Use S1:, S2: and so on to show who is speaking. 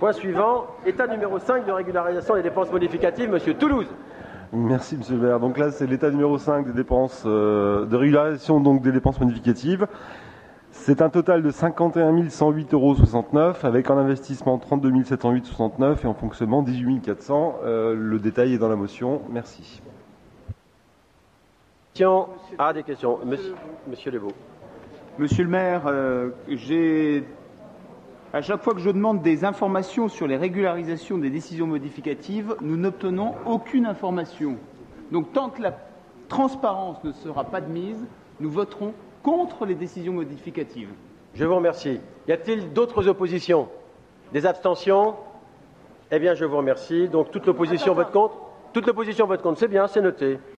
S1: Point suivant, état numéro 5 de régularisation des dépenses modificatives, Monsieur Toulouse.
S2: Merci, Monsieur le maire. Donc là, c'est l'état numéro 5 des dépenses de régularisation donc des dépenses modificatives. C'est un total de 51 108,69 € avec en investissement 32 708,69 € et en fonctionnement 18 400 €. Le détail est dans la motion. Merci.
S1: Des questions. Monsieur Lebeau.
S3: Monsieur le maire, à chaque fois que je demande des informations sur les régularisations des décisions modificatives, nous n'obtenons aucune information. Donc tant que la transparence ne sera pas de mise, nous voterons contre les décisions modificatives.
S1: Je vous remercie. Y a-t-il d'autres oppositions? Des abstentions? Eh bien, je vous remercie. Donc toute l'opposition vote contre. Toute l'opposition vote contre, c'est bien, c'est noté.